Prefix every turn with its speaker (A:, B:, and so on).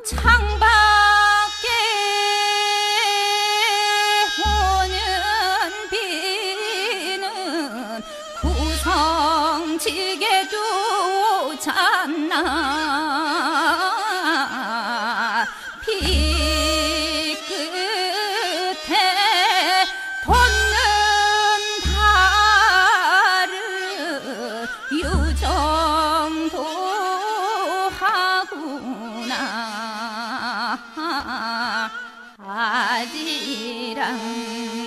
A: 창밖에 오는 비는 구성지게도 잤나 비 끝에 돋는 달을 유정도 하구나 아지랑